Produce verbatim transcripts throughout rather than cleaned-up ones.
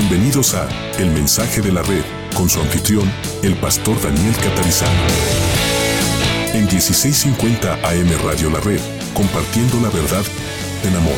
Bienvenidos a El Mensaje de la Red, con su anfitrión, el pastor Daniel Catarizano. En dieciséis cincuenta A M Radio La Red, compartiendo la verdad en amor.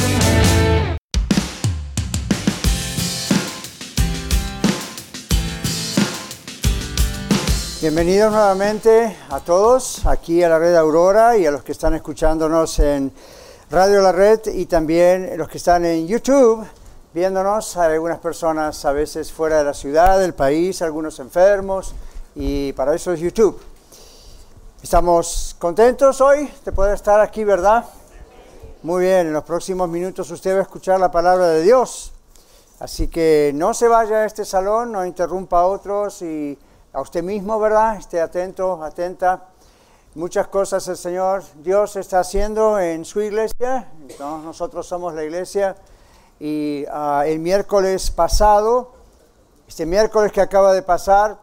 Bienvenidos nuevamente a todos aquí a la Red Aurora y a los que están escuchándonos en Radio La Red y también los que están en YouTube viéndonos. Hay algunas personas a veces fuera de la ciudad, del país, algunos enfermos, y para eso es YouTube. Estamos contentos hoy de poder estar aquí, ¿verdad? Muy bien, en los próximos minutos usted va a escuchar la palabra de Dios. Así que no se vaya a este salón, no interrumpa a otros y a usted mismo, ¿verdad? Esté atento, atenta. Muchas cosas el Señor Dios está haciendo en su iglesia. ¿No? Nosotros somos la iglesia. Y uh, el miércoles pasado, este miércoles que acaba de pasar,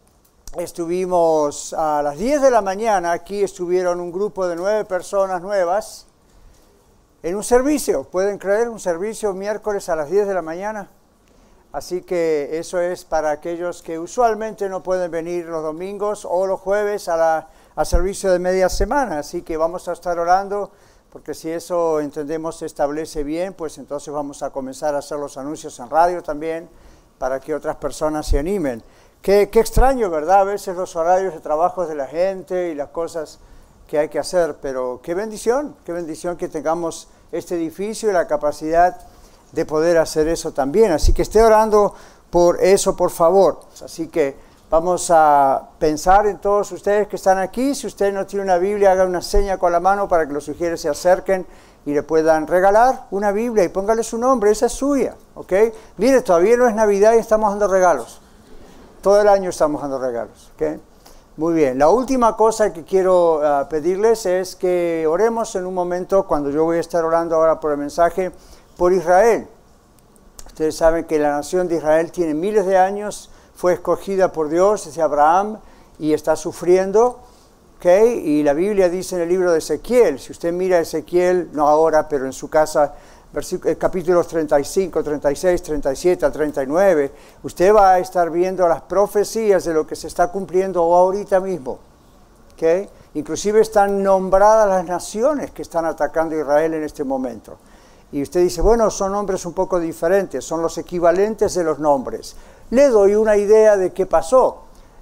estuvimos a las diez de la mañana, aquí estuvieron un grupo de nueve personas nuevas en un servicio, ¿pueden creer? Un servicio miércoles a las diez de la mañana. Así que eso es para aquellos que usualmente no pueden venir los domingos o los jueves a la, al servicio de media semana. Así que vamos a estar orando, porque si eso entendemos se establece bien, pues entonces vamos a comenzar a hacer los anuncios en radio también, para que otras personas se animen. Qué, qué extraño, ¿verdad? A veces los horarios de trabajo de la gente y las cosas que hay que hacer, pero qué bendición, qué bendición que tengamos este edificio y la capacidad de poder hacer eso también. Así que esté orando por eso, por favor. Así que vamos a pensar en todos ustedes que están aquí. Si usted no tiene una Biblia, haga una seña con la mano para que los sugieres se acerquen y le puedan regalar una Biblia y póngale su nombre, esa es suya, ¿ok? Mire, todavía no es Navidad y estamos dando regalos. Todo el año estamos dando regalos, ¿ok? Muy bien. La última cosa que quiero uh, pedirles es que oremos en un momento, cuando yo voy a estar orando ahora por el mensaje, por Israel. Ustedes saben que la nación de Israel tiene miles de años, fue escogida por Dios desde Abraham y está sufriendo, ¿ok? Y la Biblia dice en el libro de Ezequiel, si usted mira Ezequiel, no ahora, pero en su casa, capítulos treinta y cinco, treinta y seis, treinta y siete al treinta y nueve, usted va a estar viendo las profecías de lo que se está cumpliendo ahorita mismo, ¿ok? Inclusive están nombradas las naciones que están atacando a Israel en este momento. Y usted dice, bueno, son nombres un poco diferentes, son los equivalentes de los nombres. Le doy una idea de qué pasó.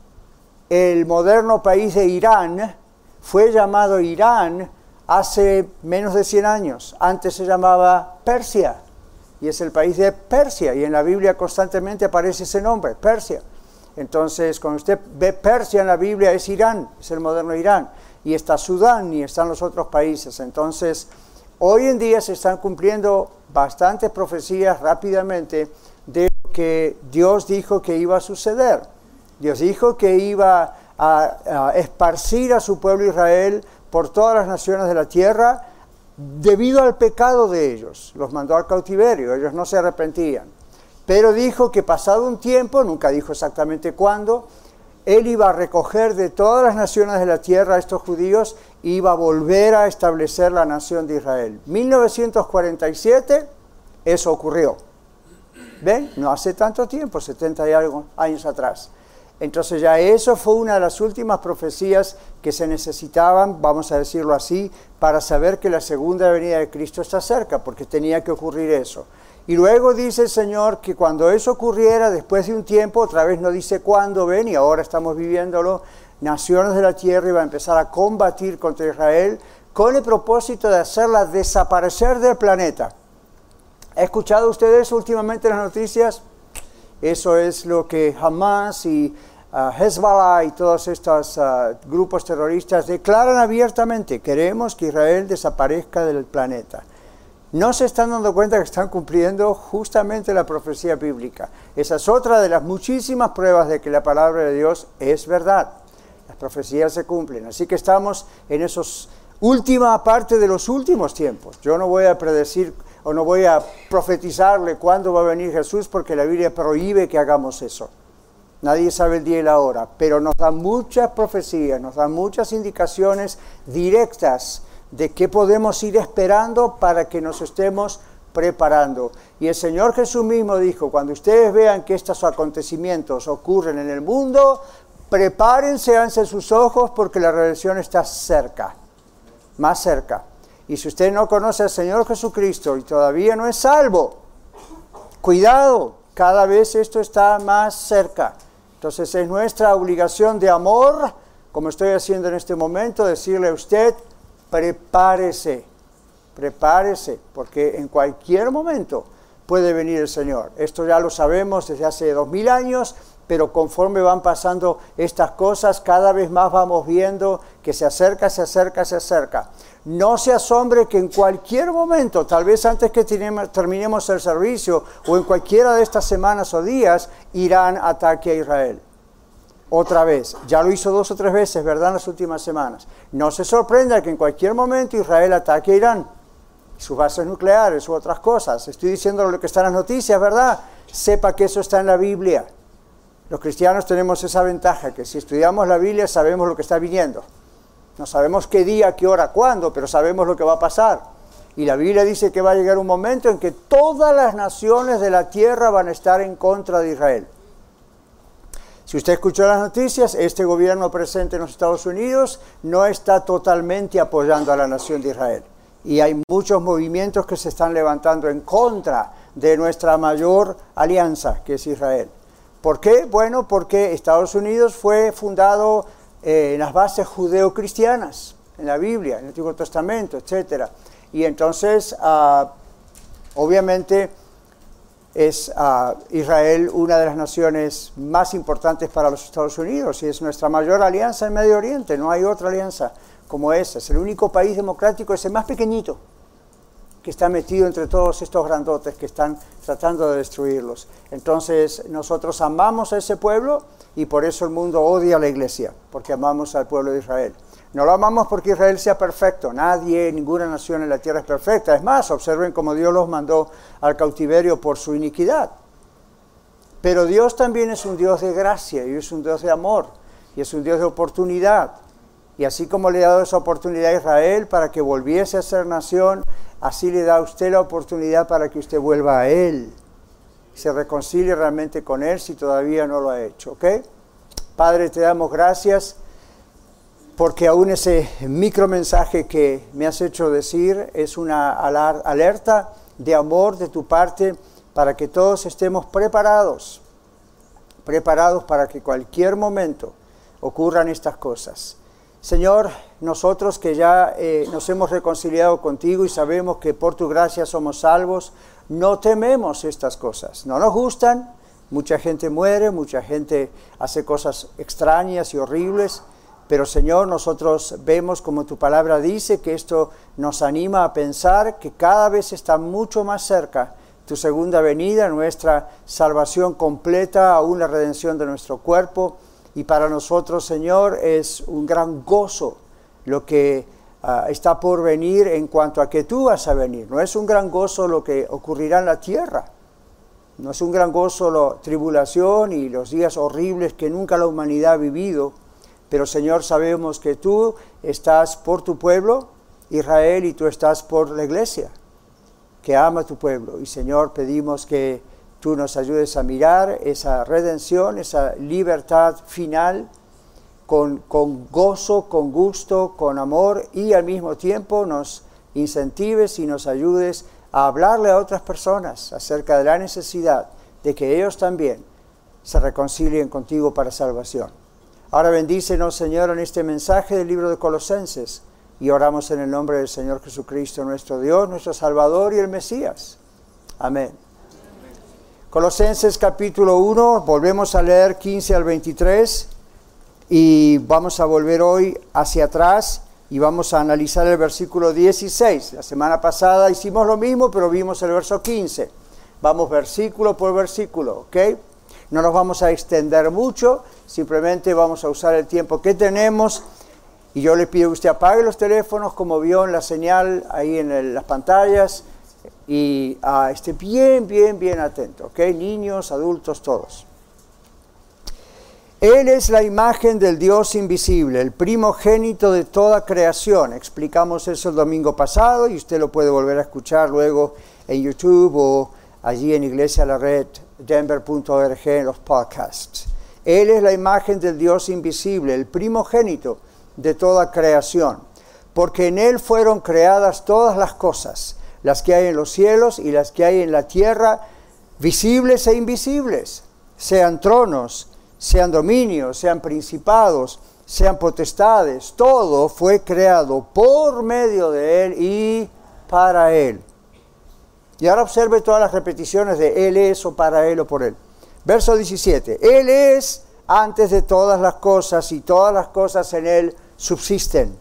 El moderno país de Irán fue llamado Irán hace menos de cien años. Antes se llamaba Persia, y es el país de Persia, y en la Biblia constantemente aparece ese nombre, Persia. Entonces, cuando usted ve Persia en la Biblia, es Irán, es el moderno Irán, y está Sudán, y están los otros países. Entonces, hoy en día se están cumpliendo bastantes profecías rápidamente de lo que Dios dijo que iba a suceder. Dios dijo que iba a, a esparcir a su pueblo Israel por todas las naciones de la tierra debido al pecado de ellos. Los mandó al cautiverio, ellos no se arrepentían. Pero dijo que pasado un tiempo, nunca dijo exactamente cuándo, Él iba a recoger de todas las naciones de la tierra a estos judíos y iba a volver a establecer la nación de Israel. mil novecientos cuarenta y siete, eso ocurrió. ¿Ven? No hace tanto tiempo, setenta y algo años atrás. Entonces ya eso fue una de las últimas profecías que se necesitaban, vamos a decirlo así, para saber que la segunda venida de Cristo está cerca, porque tenía que ocurrir eso. Y luego dice el Señor que cuando eso ocurriera, después de un tiempo, otra vez no dice cuándo, ven, y ahora estamos viviéndolo, naciones de la tierra iban a empezar a combatir contra Israel con el propósito de hacerla desaparecer del planeta. ¿Ha escuchado usted eso últimamente en las noticias? Eso es lo que Hamas y uh, Hezbollah y todos estos uh, grupos terroristas declaran abiertamente. Queremos que Israel desaparezca del planeta. No se están dando cuenta que están cumpliendo justamente la profecía bíblica. Esa es otra de las muchísimas pruebas de que la palabra de Dios es verdad. Las profecías se cumplen. Así que estamos en esos última parte de los últimos tiempos. Yo no voy a predecir o no voy a profetizarle cuándo va a venir Jesús, porque la Biblia prohíbe que hagamos eso. Nadie sabe el día y la hora, pero nos da muchas profecías, nos da muchas indicaciones directas de qué podemos ir esperando para que nos estemos preparando. Y el Señor Jesús mismo dijo, cuando ustedes vean que estos acontecimientos ocurren en el mundo, prepárense, alcen sus ojos, porque la redención está cerca, más cerca. Y si usted no conoce al Señor Jesucristo y todavía no es salvo, cuidado, cada vez esto está más cerca. Entonces es nuestra obligación de amor, como estoy haciendo en este momento, decirle a usted, prepárese, prepárese, porque en cualquier momento puede venir el Señor. Esto ya lo sabemos desde hace dos mil años, pero conforme van pasando estas cosas, cada vez más vamos viendo que se acerca, se acerca, se acerca. No se asombre que en cualquier momento, tal vez antes que terminemos el servicio o en cualquiera de estas semanas o días, Irán ataque a Israel. Otra vez, ya lo hizo dos o tres veces, ¿verdad?, en las últimas semanas. No se sorprenda que en cualquier momento Israel ataque a Irán, sus bases nucleares u otras cosas. Estoy diciendo lo que está en las noticias, ¿verdad? Sepa que eso está en la Biblia. Los cristianos tenemos esa ventaja, que si estudiamos la Biblia sabemos lo que está viniendo. No sabemos qué día, qué hora, cuándo, pero sabemos lo que va a pasar. Y la Biblia dice que va a llegar un momento en que todas las naciones de la tierra van a estar en contra de Israel. Si usted escuchó las noticias, este gobierno presente en los Estados Unidos no está totalmente apoyando a la nación de Israel. Y hay muchos movimientos que se están levantando en contra de nuestra mayor alianza, que es Israel. ¿Por qué? Bueno, porque Estados Unidos fue fundado eh, en las bases judeo-cristianas, en la Biblia, en el Antiguo Testamento, etcétera. Y entonces, uh, obviamente, es uh, Israel una de las naciones más importantes para los Estados Unidos y es nuestra mayor alianza en Medio Oriente. No hay otra alianza como esa. Es el único país democrático, es el más pequeñito, que está metido entre todos estos grandotes que están tratando de destruirlos. Entonces, nosotros amamos a ese pueblo y por eso el mundo odia a la iglesia, porque amamos al pueblo de Israel. No lo amamos porque Israel sea perfecto. Nadie, ninguna nación en la tierra es perfecta. Es más, observen cómo Dios los mandó al cautiverio por su iniquidad. Pero Dios también es un Dios de gracia y es un Dios de amor y es un Dios de oportunidad. Y así como le ha dado esa oportunidad a Israel para que volviese a ser nación, así le da a usted la oportunidad para que usted vuelva a Él. Se reconcilie realmente con Él si todavía no lo ha hecho. ¿Ok? Padre, te damos gracias porque aún ese micromensaje que me has hecho decir es una alerta de amor de tu parte para que todos estemos preparados, preparados para que cualquier momento ocurran estas cosas. Señor, nosotros que ya eh, nos hemos reconciliado contigo y sabemos que por tu gracia somos salvos, no tememos estas cosas. No nos gustan, mucha gente muere, mucha gente hace cosas extrañas y horribles, pero Señor, nosotros vemos como tu palabra dice que esto nos anima a pensar que cada vez está mucho más cerca tu segunda venida, nuestra salvación completa, aún la redención de nuestro cuerpo. Y para nosotros, Señor, es un gran gozo lo que uh, está por venir en cuanto a que tú vas a venir. No es un gran gozo lo que ocurrirá en la tierra. No es un gran gozo la tribulación y los días horribles que nunca la humanidad ha vivido. Pero, Señor, sabemos que tú estás por tu pueblo, Israel, y tú estás por la iglesia, que ama a tu pueblo. Y, Señor, pedimos que tú nos ayudes a mirar esa redención, esa libertad final, con, con gozo, con gusto, con amor, y al mismo tiempo nos incentives y nos ayudes a hablarle a otras personas acerca de la necesidad de que ellos también se reconcilien contigo para salvación. Ahora bendícenos, Señor, en este mensaje del libro de Colosenses, y oramos en el nombre del Señor Jesucristo, nuestro Dios, nuestro Salvador y el Mesías. Amén. Colosenses capítulo uno, volvemos a leer quince al veintitrés, y vamos a volver hoy hacia atrás, y vamos a analizar el versículo dieciséis. La semana pasada hicimos lo mismo, pero vimos el verso quince. Vamos versículo por versículo, ¿ok? No nos vamos a extender mucho, simplemente vamos a usar el tiempo que tenemos. Y yo le pido que usted apague los teléfonos, como vio en la señal ahí en el, las pantallas, y uh, esté bien, bien, bien atento, ¿ok? Niños, adultos, todos. Él es la imagen del Dios invisible, el primogénito de toda creación. Explicamos eso el domingo pasado y usted lo puede volver a escuchar luego en YouTube o allí en Iglesia La Red, denver punto org en los podcasts. Él es la imagen del Dios invisible, el primogénito de toda creación, porque en Él fueron creadas todas las cosas, las que hay en los cielos y las que hay en la tierra, visibles e invisibles, sean tronos, sean dominios, sean principados, sean potestades, todo fue creado por medio de Él y para Él. Y ahora observe todas las repeticiones de Él es o para Él o por Él. Verso diecisiete, Él es antes de todas las cosas y todas las cosas en Él subsisten.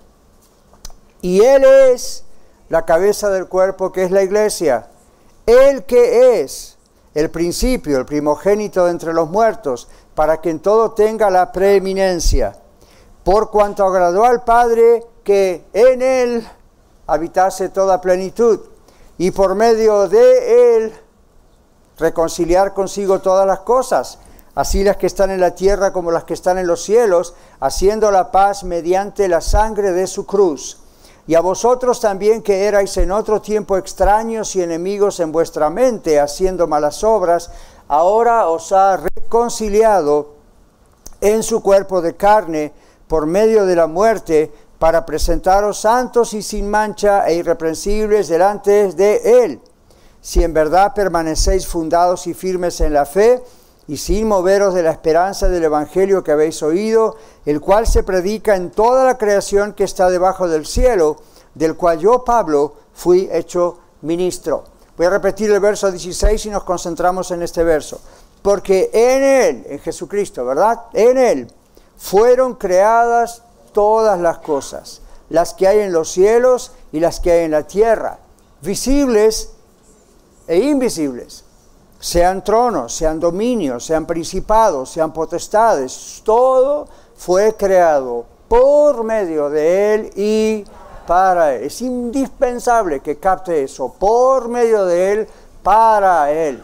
Y Él es la cabeza del cuerpo que es la iglesia. Él que es el principio, el primogénito de entre los muertos, para que en todo tenga la preeminencia. Por cuanto agradó al Padre que en Él habitase toda plenitud, y por medio de Él reconciliar consigo todas las cosas, así las que están en la tierra como las que están en los cielos, haciendo la paz mediante la sangre de su cruz. Y a vosotros también, que erais en otro tiempo extraños y enemigos en vuestra mente, haciendo malas obras, ahora os ha reconciliado en su cuerpo de carne por medio de la muerte, para presentaros santos y sin mancha e irreprensibles delante de Él, si en verdad permanecéis fundados y firmes en la fe, y sin moveros de la esperanza del Evangelio que habéis oído, el cual se predica en toda la creación que está debajo del cielo, del cual yo, Pablo, fui hecho ministro. Voy a repetir el verso dieciséis y nos concentramos en este verso. Porque en Él, en Jesucristo, ¿verdad? En Él fueron creadas todas las cosas, las que hay en los cielos y las que hay en la tierra, visibles e invisibles. Sean tronos, sean dominios, sean principados, sean potestades, todo fue creado por medio de Él y para Él. Es indispensable que capte eso, por medio de Él, para Él.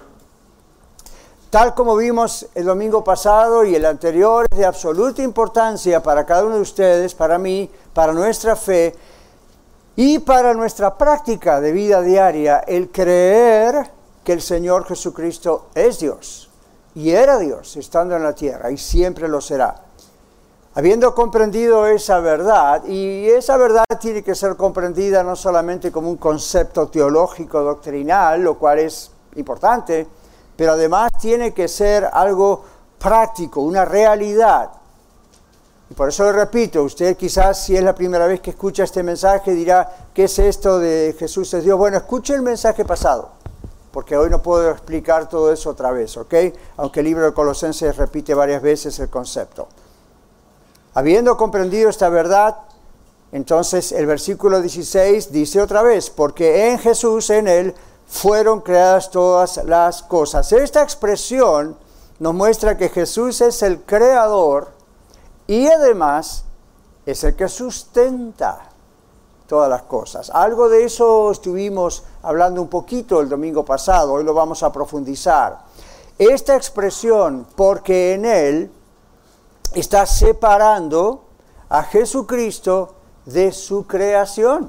Tal como vimos el domingo pasado y el anterior, es de absoluta importancia para cada uno de ustedes, para mí, para nuestra fe y para nuestra práctica de vida diaria, el creer que el Señor Jesucristo es Dios y era Dios estando en la tierra y siempre lo será. Habiendo comprendido esa verdad, y esa verdad tiene que ser comprendida no solamente como un concepto teológico doctrinal, lo cual es importante, pero además tiene que ser algo práctico, una realidad. Y por eso le repito, usted quizás si es la primera vez que escucha este mensaje dirá, ¿qué es esto de Jesús es Dios? Bueno, escuche el mensaje pasado, porque hoy no puedo explicar todo eso otra vez, ¿ok? Aunque el libro de Colosenses repite varias veces el concepto. Habiendo comprendido esta verdad, entonces el versículo dieciséis dice otra vez, porque en Jesús, en Él, fueron creadas todas las cosas. Esta expresión nos muestra que Jesús es el creador y además es el que sustenta todas las cosas. Algo de eso estuvimos hablando un poquito el domingo pasado, hoy lo vamos a profundizar. Esta expresión, porque en Él, está separando a Jesucristo de su creación.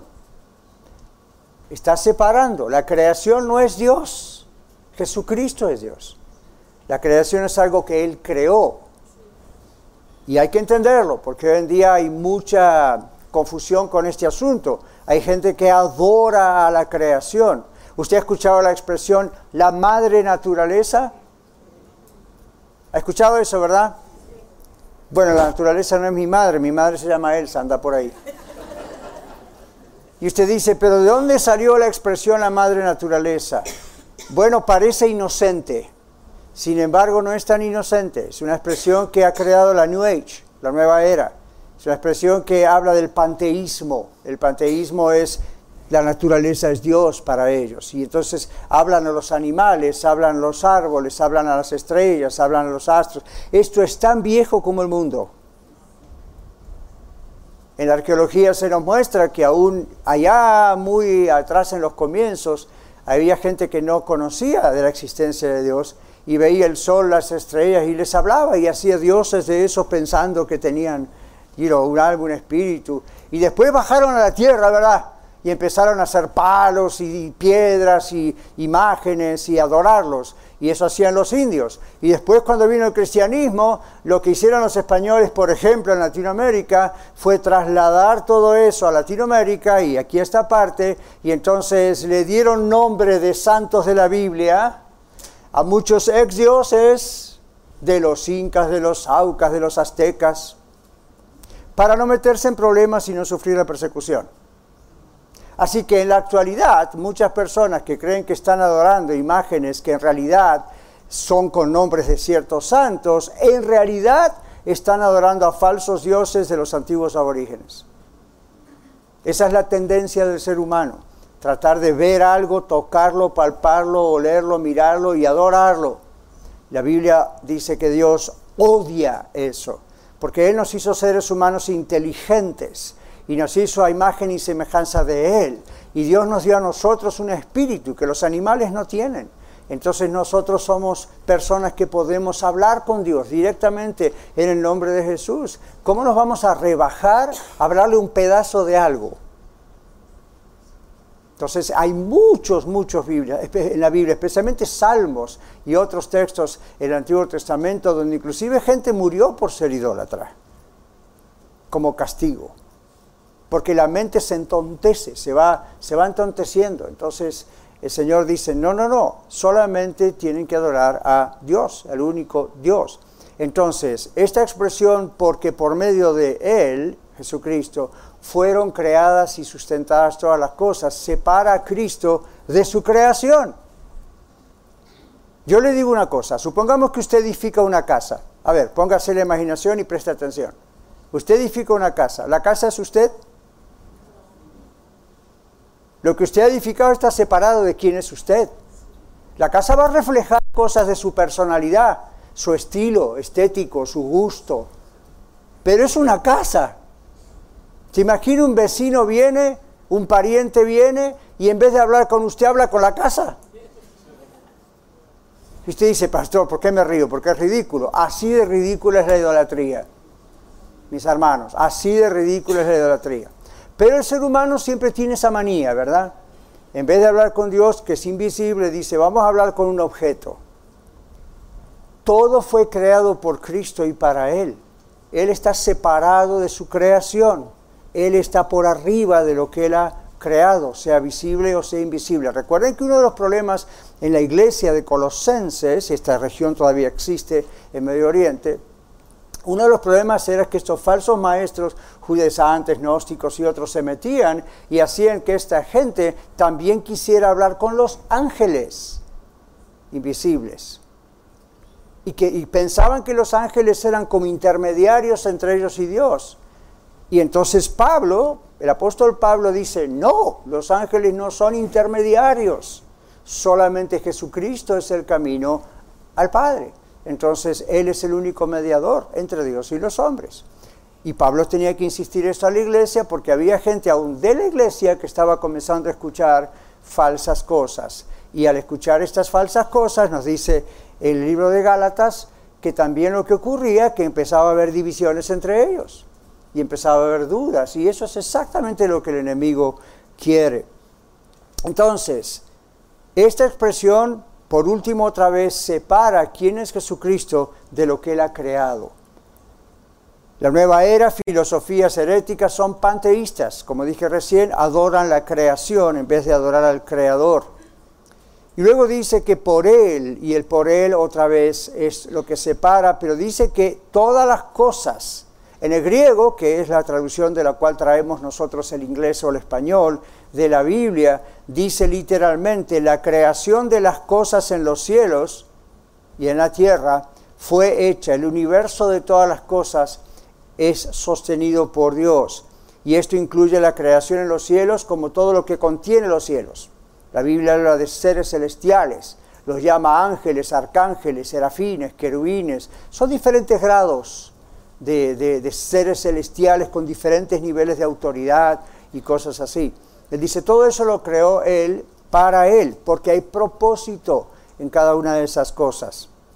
Está separando. La creación no es Dios. Jesucristo es Dios. La creación es algo que Él creó. Y hay que entenderlo, porque hoy en día hay mucha confusión con este asunto. Hay gente que adora a la creación. ¿Usted ha escuchado la expresión la madre naturaleza? ¿Ha escuchado eso, verdad? Bueno, la naturaleza no es mi madre, mi madre se llama Elsa, anda por ahí. Y usted dice, ¿pero de dónde salió la expresión la madre naturaleza? Bueno, parece inocente, sin embargo no es tan inocente. Es una expresión que ha creado la New Age, la nueva era. Es una expresión que habla del panteísmo. El panteísmo es, la naturaleza es Dios para ellos. Y entonces hablan a los animales, hablan a los árboles, hablan a las estrellas, hablan a los astros. Esto es tan viejo como el mundo. En la arqueología se nos muestra que aún allá muy atrás en los comienzos había gente que no conocía de la existencia de Dios y veía el sol, las estrellas, y les hablaba y hacía dioses de esos pensando que tenían, you know, un alma, un espíritu. Y después bajaron a la tierra, ¿verdad? Y empezaron a hacer palos y piedras y imágenes y adorarlos. Y eso hacían los indios. Y después, cuando vino el cristianismo, lo que hicieron los españoles, por ejemplo, en Latinoamérica, fue trasladar todo eso a Latinoamérica, y aquí esta parte, y entonces le dieron nombre de santos de la Biblia a muchos ex dioses de los incas, de los aucas, de los aztecas, para no meterse en problemas y no sufrir la persecución. Así que en la actualidad, muchas personas que creen que están adorando imágenes que en realidad son con nombres de ciertos santos, en realidad están adorando a falsos dioses de los antiguos aborígenes. Esa es la tendencia del ser humano, tratar de ver algo, tocarlo, palparlo, olerlo, mirarlo y adorarlo. La Biblia dice que Dios odia eso, porque Él nos hizo seres humanos inteligentes, y nos hizo a imagen y semejanza de Él. Y Dios nos dio a nosotros un espíritu que los animales no tienen. Entonces nosotros somos personas que podemos hablar con Dios directamente en el nombre de Jesús. ¿Cómo nos vamos a rebajar a hablarle un pedazo de algo? Entonces hay muchos, muchos Biblia, en la Biblia, especialmente Salmos y otros textos en el Antiguo Testamento, donde inclusive gente murió por ser idólatra, como castigo. Porque la mente se entontece, se va, se va entonteciendo. Entonces el Señor dice, no, no, no, solamente tienen que adorar a Dios, al único Dios. Entonces, esta expresión, porque por medio de Él, Jesucristo, fueron creadas y sustentadas todas las cosas, separa a Cristo de su creación. Yo le digo una cosa, supongamos que usted edifica una casa. A ver, póngase la imaginación y preste atención. Usted edifica una casa, ¿la casa es usted? Lo que usted ha edificado está separado de quién es usted. La casa va a reflejar cosas de su personalidad, su estilo estético, su gusto. Pero es una casa. ¿Se imagina un vecino viene, un pariente viene, y en vez de hablar con usted, habla con la casa? Y usted dice, pastor, ¿por qué me río? Porque es ridículo. Así de ridícula es la idolatría, mis hermanos. Así de ridícula es la idolatría. Pero el ser humano siempre tiene esa manía, ¿verdad? En vez de hablar con Dios, que es invisible, dice, vamos a hablar con un objeto. Todo fue creado por Cristo y para Él. Él está separado de su creación. Él está por arriba de lo que Él ha creado, sea visible o sea invisible. Recuerden que uno de los problemas en la iglesia de Colosenses, esta región todavía existe en Medio Oriente, uno de los problemas era que estos falsos maestros judaizantes, gnósticos y otros se metían y hacían que esta gente también quisiera hablar con los ángeles invisibles. Y, que, y pensaban que los ángeles eran como intermediarios entre ellos y Dios. Y entonces Pablo, el apóstol Pablo dice, no, los ángeles no son intermediarios, solamente Jesucristo es el camino al Padre. Entonces, Él es el único mediador entre Dios y los hombres. Y Pablo tenía que insistir esto a la iglesia porque había gente aún de la iglesia que estaba comenzando a escuchar falsas cosas. Y al escuchar estas falsas cosas, nos dice el libro de Gálatas, que también lo que ocurría, que empezaba a haber divisiones entre ellos. Y empezaba a haber dudas. Y eso es exactamente lo que el enemigo quiere. Entonces, esta expresión, por último, otra vez, separa quién es Jesucristo de lo que Él ha creado. La nueva era, filosofías heréticas son panteístas. Como dije recién, adoran la creación en vez de adorar al Creador. Y luego dice que por Él, y el por Él otra vez es lo que separa, pero dice que todas las cosas, en el griego, que es la traducción de la cual traemos nosotros el inglés o el español de la Biblia, dice literalmente, la creación de las cosas en los cielos y en la tierra fue hecha, el universo de todas las cosas es sostenido por Dios. Y esto incluye la creación en los cielos como todo lo que contiene los cielos. La Biblia habla de seres celestiales, los llama ángeles, arcángeles, serafines, querubines, son diferentes grados De, de, de seres celestiales con diferentes niveles de autoridad y cosas así. Él dice, todo eso lo creó Él para Él, porque hay propósito en cada una de esas cosas.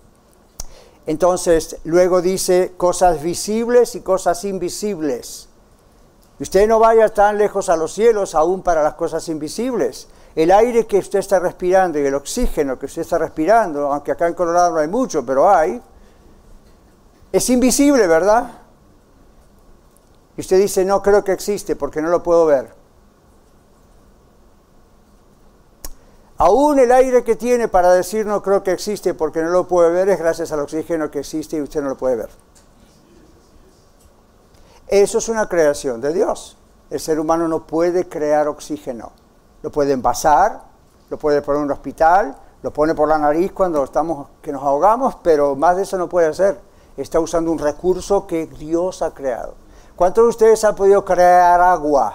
Entonces, luego dice cosas visibles y cosas invisibles. Y usted no vaya tan lejos a los cielos aún para las cosas invisibles. El aire que usted está respirando y el oxígeno que usted está respirando, aunque acá en Colorado no hay mucho, pero hay, es invisible, ¿verdad? Y usted dice, no creo que existe porque no lo puedo ver. Aún el aire que tiene para decir no creo que existe porque no lo puede ver es gracias al oxígeno que existe y usted no lo puede ver. Eso es una creación de Dios. El ser humano no puede crear oxígeno. Lo puede envasar, lo puede poner en un hospital, lo pone por la nariz cuando estamos, que nos ahogamos, pero más de eso no puede hacer. Está usando un recurso que Dios ha creado. ¿Cuántos de ustedes han podido crear agua?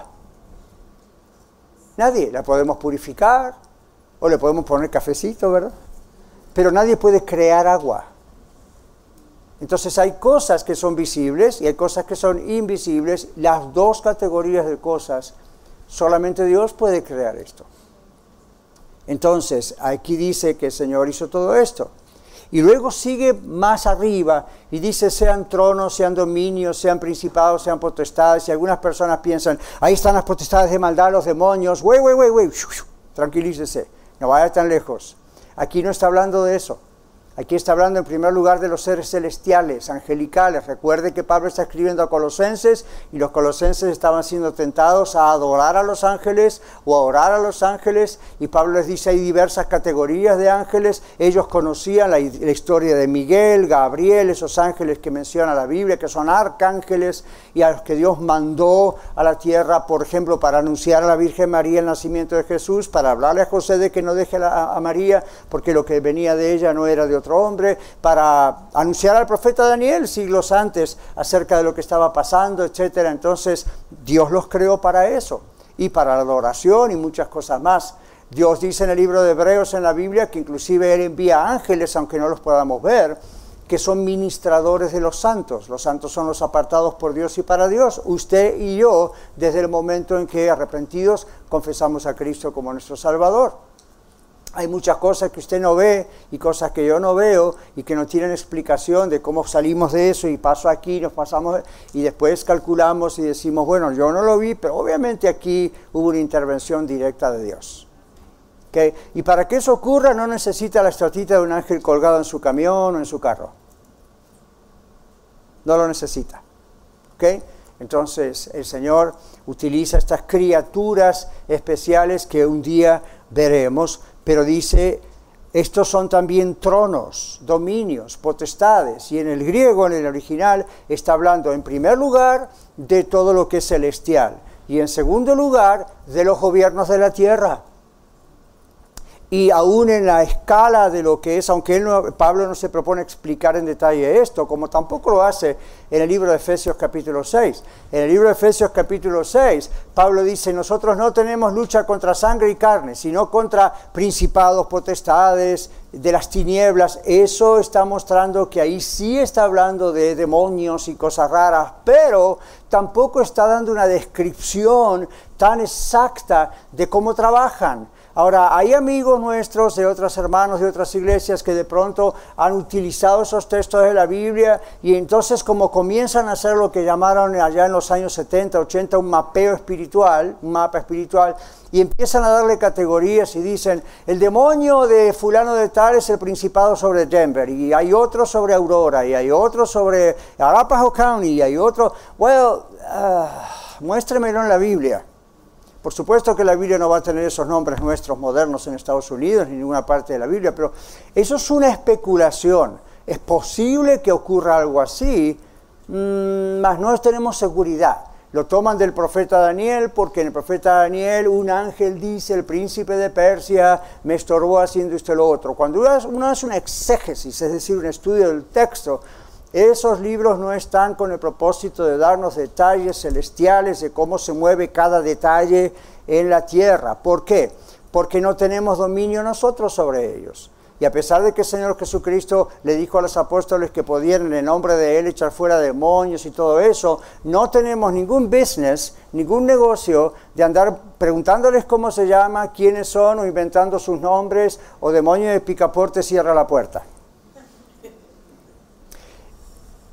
Nadie. La podemos purificar o le podemos poner cafecito, ¿verdad? Pero nadie puede crear agua. Entonces hay cosas que son visibles y hay cosas que son invisibles. Las dos categorías de cosas, solamente Dios puede crear esto. Entonces, aquí dice que el Señor hizo todo esto. Y luego sigue más arriba y dice, sean tronos, sean dominios, sean principados, sean potestades. Y algunas personas piensan, ahí están las potestades de maldad, los demonios. Wey, wey, wey, wey, tranquilícese, no vaya tan lejos. Aquí no está hablando de eso. Aquí está hablando en primer lugar de los seres celestiales, angelicales. Recuerde que Pablo está escribiendo a Colosenses y los colosenses estaban siendo tentados a adorar a los ángeles o a orar a los ángeles. Y Pablo les dice, hay diversas categorías de ángeles. Ellos conocían la, la historia de Miguel, Gabriel, esos ángeles que menciona la Biblia, que son arcángeles y a los que Dios mandó a la tierra, por ejemplo, para anunciar a la Virgen María el nacimiento de Jesús, para hablarle a José de que no deje a, a María, porque lo que venía de ella no era de otro hombre, para anunciar al profeta Daniel siglos antes acerca de lo que estaba pasando, etcétera. Entonces Dios los creó para eso y para la adoración y muchas cosas más. Dios dice en el libro de Hebreos en la Biblia que inclusive Él envía ángeles, aunque no los podamos ver, que son ministradores de los santos. Los santos son los apartados por Dios y para Dios. Usted y yo, desde el momento en que arrepentidos confesamos a Cristo como nuestro Salvador. Hay muchas cosas que usted no ve y cosas que yo no veo y que no tienen explicación de cómo salimos de eso y paso aquí, nos pasamos y después calculamos y decimos, bueno, yo no lo vi, pero obviamente aquí hubo una intervención directa de Dios. ¿Okay? Y para que eso ocurra no necesita la estatuita de un ángel colgado en su camión o en su carro. No lo necesita. ¿Okay? Entonces el Señor utiliza estas criaturas especiales que un día veremos. Pero dice, estos son también tronos, dominios, potestades. Y en el griego, en el original, está hablando en primer lugar de todo lo que es celestial. Y en segundo lugar, de los gobiernos de la tierra. Y aún en la escala de lo que es, aunque él no, Pablo no se propone explicar en detalle esto, como tampoco lo hace en el libro de Efesios capítulo seis. En el libro de Efesios capítulo seis, Pablo dice, nosotros no tenemos lucha contra sangre y carne, sino contra principados, potestades, de las tinieblas. Eso está mostrando que ahí sí está hablando de demonios y cosas raras, pero tampoco está dando una descripción tan exacta de cómo trabajan. Ahora, hay amigos nuestros de otros hermanos de otras iglesias que de pronto han utilizado esos textos de la Biblia y entonces como comienzan a hacer lo que llamaron allá en los años setenta, ochenta un mapeo espiritual, un mapa espiritual, y empiezan a darle categorías y dicen, el demonio de fulano de tal es el principado sobre Denver, y hay otro sobre Aurora, y hay otro sobre Arapahoe County, y hay otro, well, uh, muéstremelo en la Biblia. Por supuesto que la Biblia no va a tener esos nombres nuestros modernos en Estados Unidos, ni en ninguna parte de la Biblia, pero eso es una especulación. Es posible que ocurra algo así, mmm, mas no tenemos seguridad. Lo toman del profeta Daniel, porque en el profeta Daniel un ángel dice, el príncipe de Persia me estorbó haciendo esto y lo otro. Cuando uno hace una exégesis, es decir, un estudio del texto, esos libros no están con el propósito de darnos detalles celestiales de cómo se mueve cada detalle en la tierra. ¿Por qué? Porque no tenemos dominio nosotros sobre ellos. Y a pesar de que el Señor Jesucristo le dijo a los apóstoles que podían en el nombre de Él echar fuera demonios y todo eso, no tenemos ningún business, ningún negocio de andar preguntándoles cómo se llama, quiénes son o inventando sus nombres o demonio de picaporte cierra la puerta.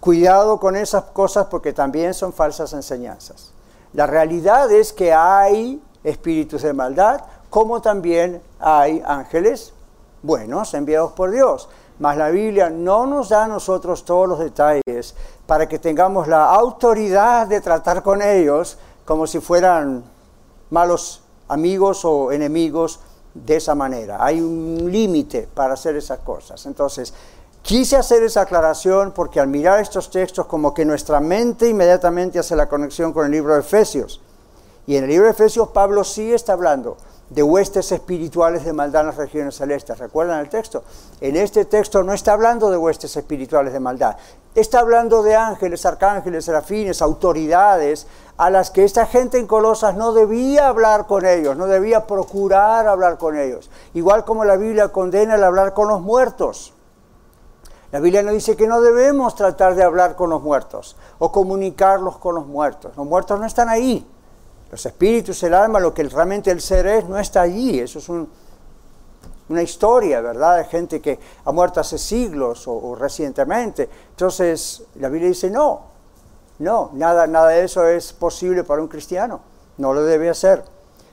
Cuidado con esas cosas porque también son falsas enseñanzas. La realidad es que hay espíritus de maldad, como también hay ángeles buenos enviados por Dios. Mas la Biblia no nos da a nosotros todos los detalles para que tengamos la autoridad de tratar con ellos como si fueran malos amigos o enemigos de esa manera. Hay un límite para hacer esas cosas. Entonces, quise hacer esa aclaración porque al mirar estos textos como que nuestra mente inmediatamente hace la conexión con el libro de Efesios. Y en el libro de Efesios Pablo sí está hablando de huestes espirituales de maldad en las regiones celestes. ¿Recuerdan el texto? En este texto no está hablando de huestes espirituales de maldad. Está hablando de ángeles, arcángeles, serafines, autoridades, a las que esta gente en Colosas no debía hablar con ellos, no debía procurar hablar con ellos. Igual como la Biblia condena el hablar con los muertos. La Biblia nos dice que no debemos tratar de hablar con los muertos o comunicarlos con los muertos. Los muertos no están ahí. Los espíritus, el alma, lo que realmente el ser es, no está allí. Eso es un, una historia, ¿verdad? De gente que ha muerto hace siglos o, o recientemente. Entonces, la Biblia dice no, no, nada, nada de eso es posible para un cristiano. No lo debe hacer.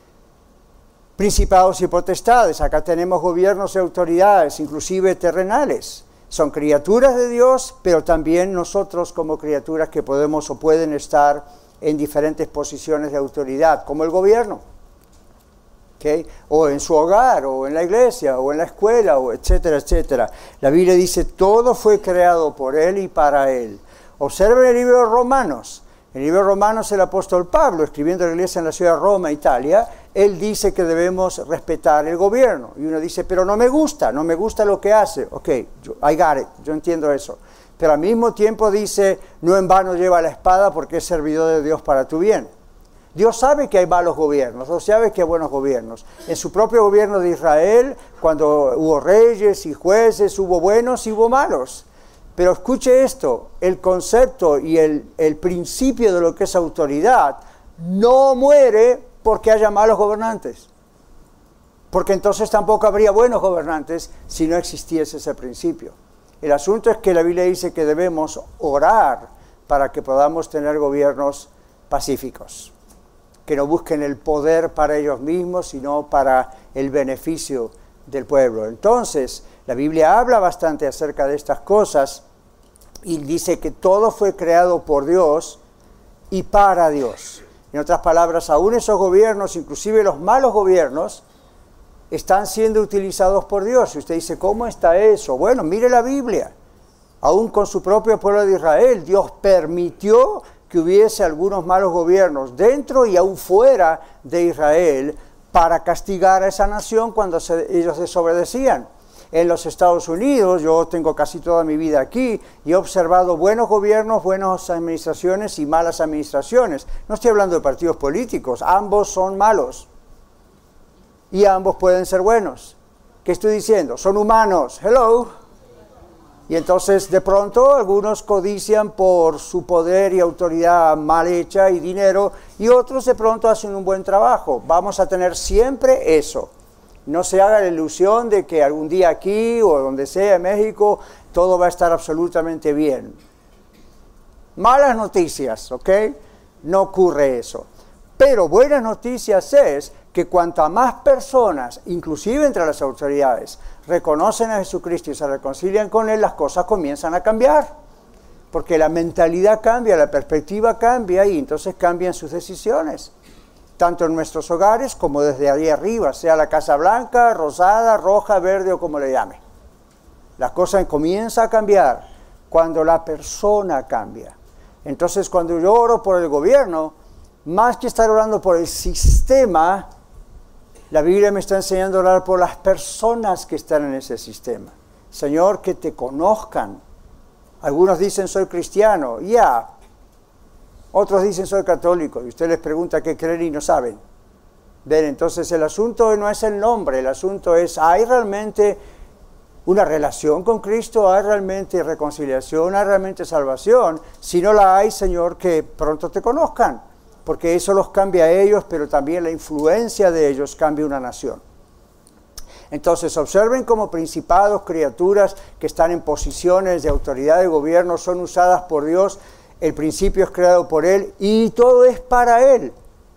Principados y potestades. Acá tenemos gobiernos y autoridades, inclusive terrenales. Son criaturas de Dios, pero también nosotros como criaturas que podemos o pueden estar en diferentes posiciones de autoridad, como el gobierno, ¿okay? O en su hogar, o en la iglesia, o en la escuela, o etcétera, etcétera. La Biblia dice, todo fue creado por Él y para Él. Observen el libro de Romanos. En el libro de Romanos el apóstol Pablo, escribiendo a la iglesia en la ciudad de Roma, Italia, él dice que debemos respetar el gobierno. Y uno dice, pero no me gusta, no me gusta lo que hace. Ok, yo, I got it, yo entiendo eso. Pero al mismo tiempo dice, no en vano lleva la espada porque es servidor de Dios para tu bien. Dios sabe que hay malos gobiernos, Dios sabe que hay buenos gobiernos. En su propio gobierno de Israel, cuando hubo reyes y jueces, hubo buenos y hubo malos. Pero escuche esto, el concepto y el, el principio de lo que es autoridad no muere porque haya malos gobernantes. Porque entonces tampoco habría buenos gobernantes si no existiese ese principio. El asunto es que la Biblia dice que debemos orar para que podamos tener gobiernos pacíficos, que no busquen el poder para ellos mismos, sino para el beneficio del pueblo. Entonces, la Biblia habla bastante acerca de estas cosas y dice que todo fue creado por Dios y para Dios. En otras palabras, aún esos gobiernos, inclusive los malos gobiernos, están siendo utilizados por Dios. Y usted dice, ¿cómo está eso? Bueno, mire la Biblia. Aún con su propio pueblo de Israel, Dios permitió que hubiese algunos malos gobiernos dentro y aún fuera de Israel para castigar a esa nación cuando se, ellos desobedecían. En los Estados Unidos, yo tengo casi toda mi vida aquí, y he observado buenos gobiernos, buenas administraciones y malas administraciones. No estoy hablando de partidos políticos, ambos son malos. Y ambos pueden ser buenos. ¿Qué estoy diciendo? Son humanos. Hello. Y entonces de pronto algunos codician por su poder y autoridad mal hecha y dinero, y otros de pronto hacen un buen trabajo. Vamos a tener siempre eso. No se haga la ilusión de que algún día aquí o donde sea en México todo va a estar absolutamente bien. Malas noticias, ¿ok? No ocurre eso. Pero buenas noticias es que cuanta más personas, inclusive entre las autoridades, reconocen a Jesucristo y se reconcilian con Él, las cosas comienzan a cambiar. Porque la mentalidad cambia, la perspectiva cambia y entonces cambian sus decisiones. Tanto en nuestros hogares como desde ahí arriba, sea la Casa Blanca, rosada, roja, verde o como le llame. La cosa comienza a cambiar cuando la persona cambia. Entonces cuando yo oro por el gobierno, más que estar orando por el sistema, la Biblia me está enseñando a orar por las personas que están en ese sistema. Señor, que te conozcan. Algunos dicen soy cristiano, ya. Yeah. Otros dicen soy católico, y usted les pregunta qué creen y no saben. Ven, entonces el asunto no es el nombre, el asunto es, ¿hay realmente una relación con Cristo? ¿Hay realmente reconciliación? ¿Hay realmente salvación? Si no la hay, Señor, que pronto te conozcan, porque eso los cambia a ellos, pero también la influencia de ellos cambia una nación. Entonces observen cómo principados, criaturas que están en posiciones de autoridad de gobierno son usadas por Dios, el principio es creado por Él y todo es para Él.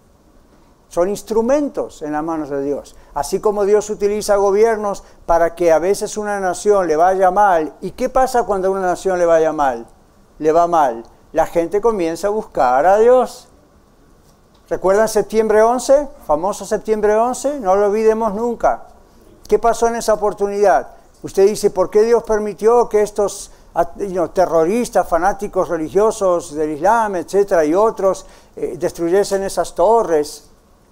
Son instrumentos en las manos de Dios. Así como Dios utiliza gobiernos para que a veces una nación le vaya mal. ¿Y qué pasa cuando a una nación le vaya mal? Le va mal. La gente comienza a buscar a Dios. ¿Recuerdan septiembre once? Famoso septiembre once, no lo olvidemos nunca. ¿Qué pasó en esa oportunidad? Usted dice, ¿por qué Dios permitió que estos you know, terroristas, fanáticos religiosos del Islam, etcétera, y otros eh, destruyesen esas torres?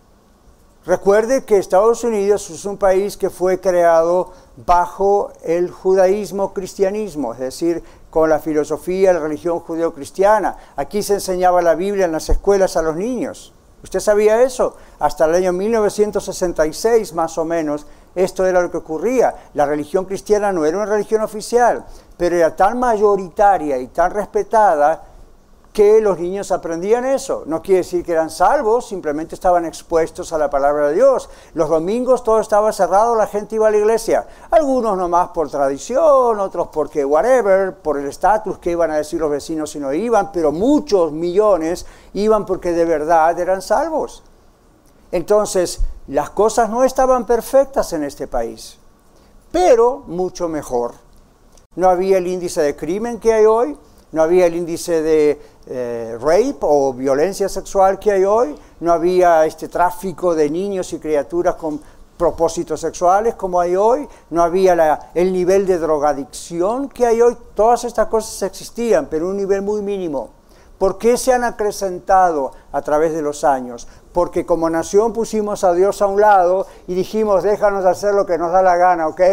Recuerde que Estados Unidos es un país que fue creado bajo el judaísmo-cristianismo, es decir, con la filosofía, la religión judeo-cristiana. Aquí se enseñaba la Biblia en las escuelas a los niños. ¿Usted sabía eso? Hasta el año mil novecientos sesenta y seis, más o menos, esto era lo que ocurría. La religión cristiana no era una religión oficial, pero era tan mayoritaria y tan respetada que los niños aprendían eso. No quiere decir que eran salvos, simplemente estaban expuestos a la palabra de Dios. Los domingos todo estaba cerrado, la gente iba a la iglesia. Algunos nomás por tradición, otros porque whatever, por el estatus que iban a decir los vecinos si no iban, pero muchos millones iban porque de verdad eran salvos. Entonces, las cosas no estaban perfectas en este país, pero mucho mejor. No había el índice de crimen que hay hoy, no había el índice de eh, rape o violencia sexual que hay hoy, no había este tráfico de niños y criaturas con propósitos sexuales como hay hoy, no había la, el nivel de drogadicción que hay hoy. Todas estas cosas existían, pero en un nivel muy mínimo. ¿Por qué se han acrecentado a través de los años? Porque como nación pusimos a Dios a un lado y dijimos, déjanos hacer lo que nos da la gana, ¿ok?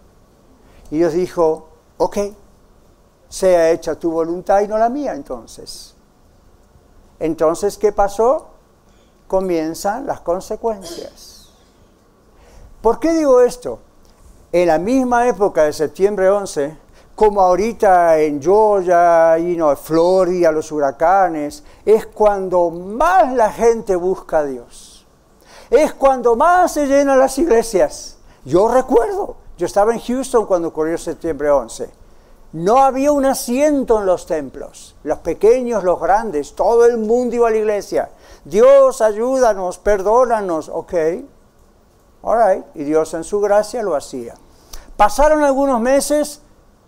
Y Dios dijo, ok, sea hecha tu voluntad y no la mía, entonces. Entonces, ¿qué pasó? Comienzan las consecuencias. ¿Por qué digo esto? En la misma época de septiembre once, como ahorita en Georgia, y no, Florida, los huracanes, es cuando más la gente busca a Dios. Es cuando más se llenan las iglesias. Yo recuerdo, yo estaba en Houston cuando ocurrió septiembre once. No había un asiento en los templos, los pequeños, los grandes, todo el mundo iba a la iglesia. Dios, ayúdanos, perdónanos, ok, all right, y Dios en su gracia lo hacía. Pasaron algunos meses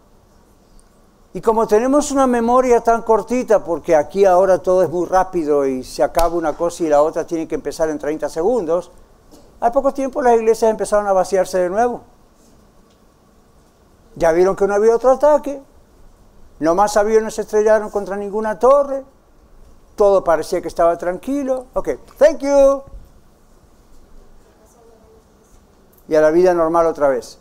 y como tenemos una memoria tan cortita, porque aquí ahora todo es muy rápido y se acaba una cosa y la otra tiene que empezar en treinta segundos, al poco tiempo las iglesias empezaron a vaciarse de nuevo. Ya vieron que no había otro ataque, no más aviones se estrellaron contra ninguna torre, todo parecía que estaba tranquilo. Ok, thank you. Y a la vida normal otra vez.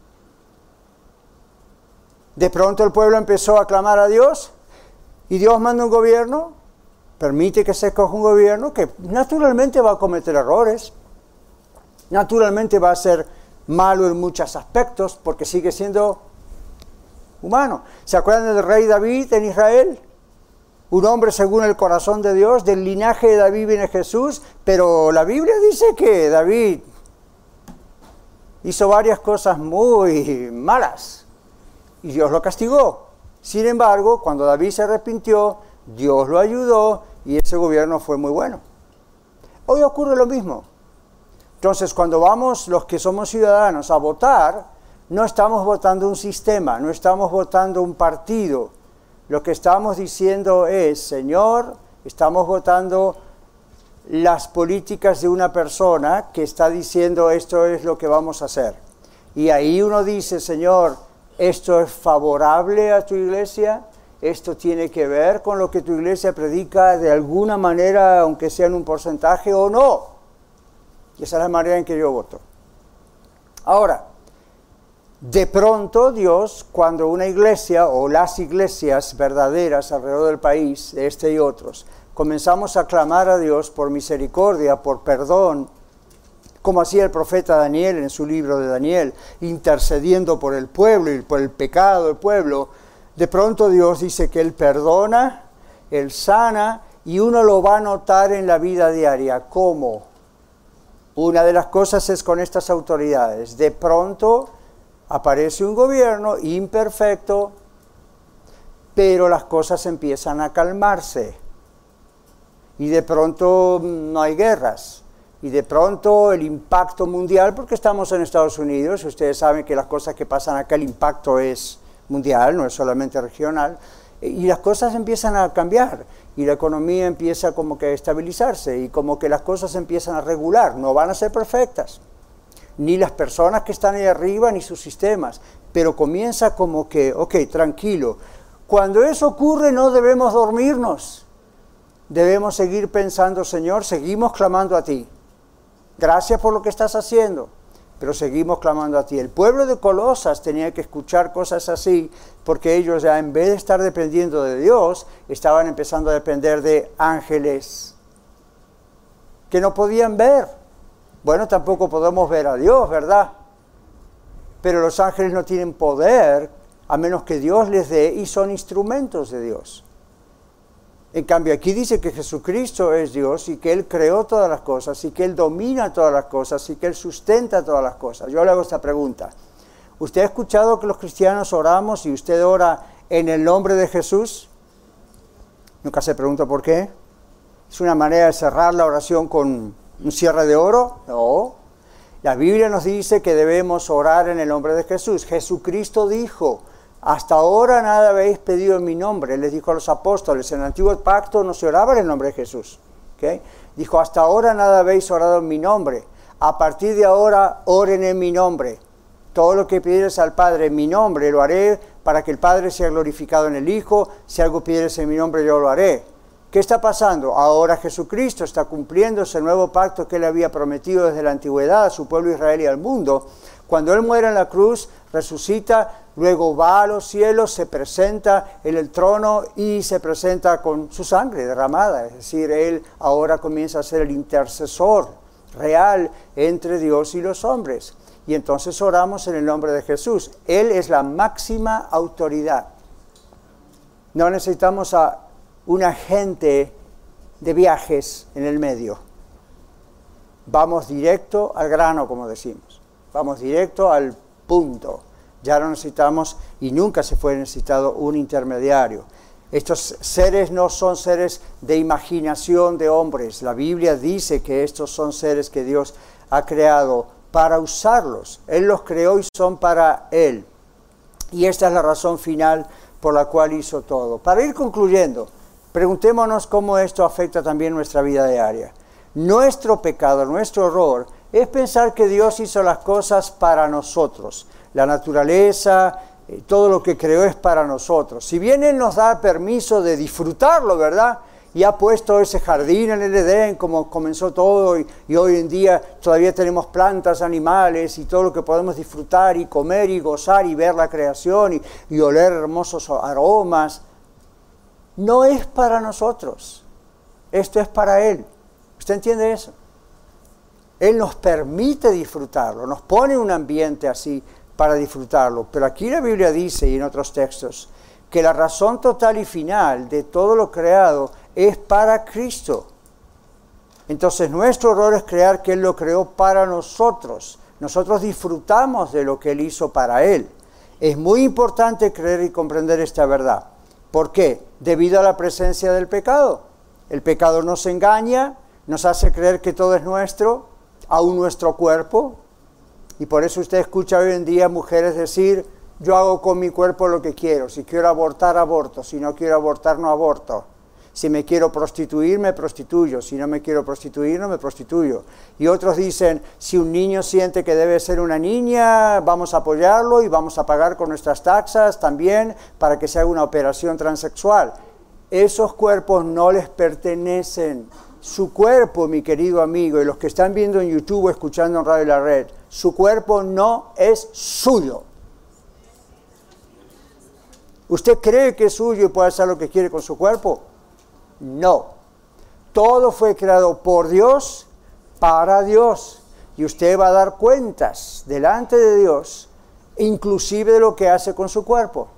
De pronto el pueblo empezó a clamar a Dios y Dios manda un gobierno, permite que se escoja un gobierno que naturalmente va a cometer errores, naturalmente va a ser malo en muchos aspectos, porque sigue siendo humano. ¿Se acuerdan del rey David en Israel? Un hombre según el corazón de Dios, del linaje de David viene Jesús, pero la Biblia dice que David hizo varias cosas muy malas, y Dios lo castigó. Sin embargo, cuando David se arrepintió, Dios lo ayudó, y ese gobierno fue muy bueno. Hoy ocurre lo mismo. Entonces, cuando vamos los que somos ciudadanos a votar, no estamos votando un sistema, no estamos votando un partido. Lo que estamos diciendo es, Señor, estamos votando las políticas de una persona que está diciendo esto es lo que vamos a hacer. Y ahí uno dice, Señor, esto es favorable a tu iglesia, esto tiene que ver con lo que tu iglesia predica de alguna manera, aunque sea en un porcentaje o no. Y esa es la manera en que yo voto. Ahora, de pronto Dios, cuando una iglesia o las iglesias verdaderas alrededor del país, de este y otros, comenzamos a clamar a Dios por misericordia, por perdón, como hacía el profeta Daniel en su libro de Daniel, intercediendo por el pueblo y por el pecado del pueblo, de pronto Dios dice que Él perdona, Él sana, y uno lo va a notar en la vida diaria. ¿Cómo? Una de las cosas es con estas autoridades. De pronto aparece un gobierno imperfecto, pero las cosas empiezan a calmarse. Y de pronto no hay guerras. Y de pronto el impacto mundial, porque estamos en Estados Unidos, ustedes saben que las cosas que pasan acá, el impacto es mundial, no es solamente regional, y las cosas empiezan a cambiar, y la economía empieza como que a estabilizarse, y como que las cosas empiezan a regular, no van a ser perfectas, ni las personas que están ahí arriba, ni sus sistemas, pero comienza como que, ok, tranquilo. Cuando eso ocurre no debemos dormirnos, debemos seguir pensando, Señor, seguimos clamando a ti. Gracias por lo que estás haciendo, pero seguimos clamando a ti. El pueblo de Colosas tenía que escuchar cosas así, porque ellos ya en vez de estar dependiendo de Dios, estaban empezando a depender de ángeles que no podían ver. Bueno, tampoco podemos ver a Dios, ¿verdad? Pero los ángeles no tienen poder a menos que Dios les dé, y son instrumentos de Dios. En cambio, aquí dice que Jesucristo es Dios y que Él creó todas las cosas y que Él domina todas las cosas y que Él sustenta todas las cosas. Yo le hago esta pregunta. ¿Usted ha escuchado que los cristianos oramos y usted ora en el nombre de Jesús? Nunca se pregunta por qué. ¿Es una manera de cerrar la oración con un cierre de oro? No. La Biblia nos dice que debemos orar en el nombre de Jesús. Jesucristo dijo: hasta ahora nada habéis pedido en mi nombre. Él les dijo a los apóstoles, en el antiguo pacto no se oraba en el nombre de Jesús. ¿Okay? Dijo, hasta ahora nada habéis orado en mi nombre. A partir de ahora, oren en mi nombre. Todo lo que pidieres al Padre en mi nombre, lo haré para que el Padre sea glorificado en el Hijo. Si algo pidieres en mi nombre, yo lo haré. ¿Qué está pasando? Ahora Jesucristo está cumpliendo ese nuevo pacto que Él había prometido desde la antigüedad a su pueblo Israel y al mundo. Cuando Él muere en la cruz, resucita, luego va a los cielos, se presenta en el trono y se presenta con su sangre derramada. Es decir, Él ahora comienza a ser el intercesor real entre Dios y los hombres. Y entonces oramos en el nombre de Jesús. Él es la máxima autoridad. No necesitamos a un agente de viajes en el medio. Vamos directo al grano, como decimos. Vamos directo al punto. Ya no necesitamos, y nunca se fue necesitado, un intermediario. Estos seres no son seres de imaginación de hombres. La Biblia dice que estos son seres que Dios ha creado para usarlos. Él los creó y son para Él. Y esta es la razón final por la cual hizo todo. Para ir concluyendo, preguntémonos cómo esto afecta también nuestra vida diaria. Nuestro pecado, nuestro error, es pensar que Dios hizo las cosas para nosotros. La naturaleza, eh, todo lo que creó es para nosotros. Si bien Él nos da permiso de disfrutarlo, ¿verdad? Y ha puesto ese jardín en el Edén, como comenzó todo, y, y hoy en día todavía tenemos plantas, animales, y todo lo que podemos disfrutar, y comer, y gozar, y ver la creación, y, y oler hermosos aromas. No es para nosotros. Esto es para Él. ¿Usted entiende eso? Él nos permite disfrutarlo, nos pone un ambiente así para disfrutarlo. Pero aquí la Biblia dice, y en otros textos, que la razón total y final de todo lo creado es para Cristo. Entonces nuestro error es creer que Él lo creó para nosotros. Nosotros disfrutamos de lo que Él hizo para Él. Es muy importante creer y comprender esta verdad. ¿Por qué? Debido a la presencia del pecado. El pecado nos engaña, nos hace creer que todo es nuestro, aún nuestro cuerpo. Y por eso usted escucha hoy en día mujeres decir, yo hago con mi cuerpo lo que quiero. Si quiero abortar, aborto. Si no quiero abortar, no aborto. Si me quiero prostituir, me prostituyo. Si no me quiero prostituir, no me prostituyo. Y otros dicen, si un niño siente que debe ser una niña, vamos a apoyarlo y vamos a pagar con nuestras taxas también para que se haga una operación transexual. Esos cuerpos no les pertenecen. Su cuerpo, mi querido amigo, y los que están viendo en YouTube o escuchando en Radio La Red, su cuerpo no es suyo. ¿Usted cree que es suyo y puede hacer lo que quiere con su cuerpo? No. Todo fue creado por Dios, para Dios. Y usted va a dar cuentas delante de Dios, inclusive de lo que hace con su cuerpo.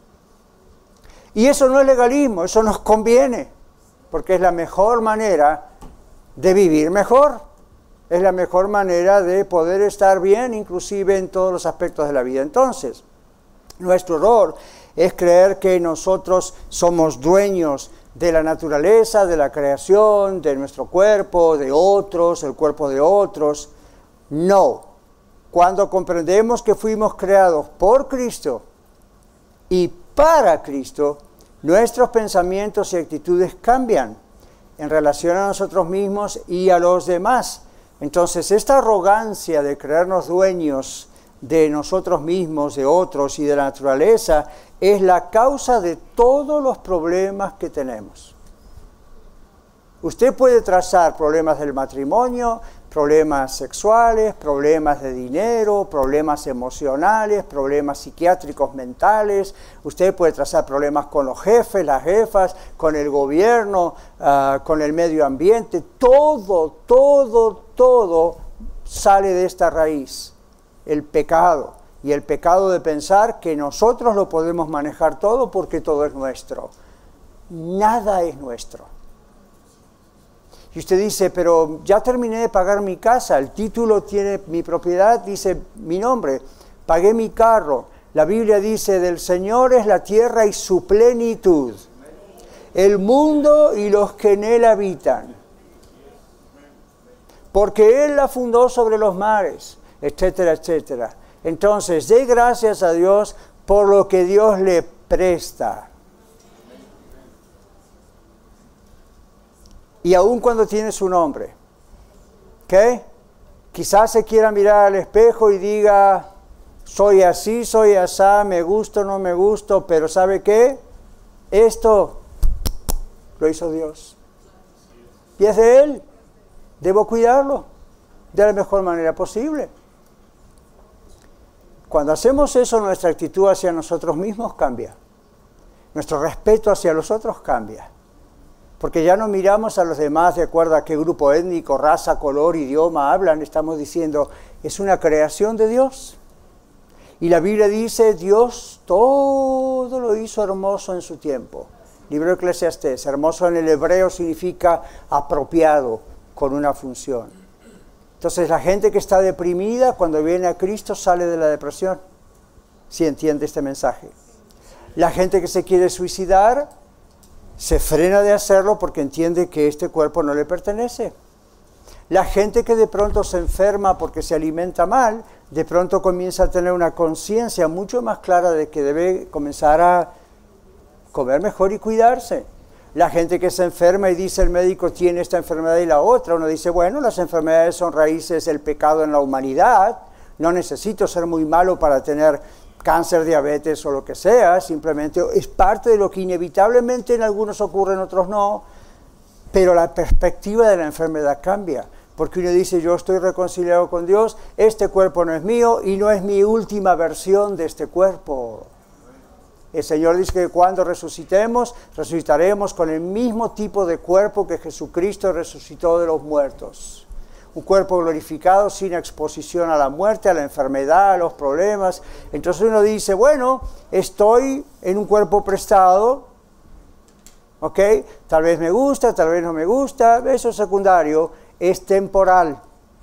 Y eso no es legalismo, eso nos conviene, porque es la mejor manera de vivir mejor. Es la mejor manera de poder estar bien, inclusive en todos los aspectos de la vida. Entonces, nuestro error es creer que nosotros somos dueños de la naturaleza, de la creación, de nuestro cuerpo, de otros, el cuerpo de otros. No. Cuando comprendemos que fuimos creados por Cristo y para Cristo, nuestros pensamientos y actitudes cambian en relación a nosotros mismos y a los demás. Entonces, esta arrogancia de creernos dueños de nosotros mismos, de otros y de la naturaleza, es la causa de todos los problemas que tenemos. Usted puede trazar problemas del matrimonio, problemas sexuales, problemas de dinero, problemas emocionales, problemas psiquiátricos mentales. Usted puede trazar problemas con los jefes, las jefas, con el gobierno, uh, con el medio ambiente. Todo, todo, todo sale de esta raíz, el pecado. Y el pecado de pensar que nosotros lo podemos manejar todo porque todo es nuestro. Nada es nuestro. Y usted dice, pero ya terminé de pagar mi casa, el título tiene mi propiedad, dice mi nombre, pagué mi carro. La Biblia dice, del Señor es la tierra y su plenitud, el mundo y los que en él habitan. Porque Él la fundó sobre los mares, etcétera, etcétera. Entonces, dé gracias a Dios por lo que Dios le presta. Y aun cuando tiene su nombre, ¿ok? Quizás se quiera mirar al espejo y diga, soy así, soy asá, me gusto, no me gusto, pero ¿sabe qué? Esto lo hizo Dios. Y es de Él. Debo cuidarlo de la mejor manera posible. Cuando hacemos eso, nuestra actitud hacia nosotros mismos cambia. Nuestro respeto hacia los otros cambia. Porque ya no miramos a los demás de acuerdo a qué grupo étnico, raza, color, idioma hablan. Estamos diciendo, es una creación de Dios. Y la Biblia dice, Dios todo lo hizo hermoso en su tiempo. Libro de Eclesiastés, hermoso en el hebreo significa apropiado, con una función. Entonces la gente que está deprimida, cuando viene a Cristo, sale de la depresión. Si entiende este mensaje. La gente que se quiere suicidar, se frena de hacerlo porque entiende que este cuerpo no le pertenece. La gente que de pronto se enferma porque se alimenta mal, de pronto comienza a tener una conciencia mucho más clara de que debe comenzar a comer mejor y cuidarse. La gente que se enferma y dice el médico tiene esta enfermedad y la otra, uno dice, bueno, las enfermedades son raíces del pecado en la humanidad, no necesito ser muy malo para tener cáncer, diabetes o lo que sea, simplemente es parte de lo que inevitablemente en algunos ocurre, en otros no, pero la perspectiva de la enfermedad cambia, porque uno dice, yo estoy reconciliado con Dios, este cuerpo no es mío y no es mi última versión de este cuerpo. El Señor dice que cuando resucitemos, resucitaremos con el mismo tipo de cuerpo que Jesucristo resucitó de los muertos. Un cuerpo glorificado sin exposición a la muerte, a la enfermedad, a los problemas. Entonces uno dice, bueno, estoy en un cuerpo prestado, ¿ok? Tal vez me gusta, tal vez no me gusta, eso es secundario, es temporal.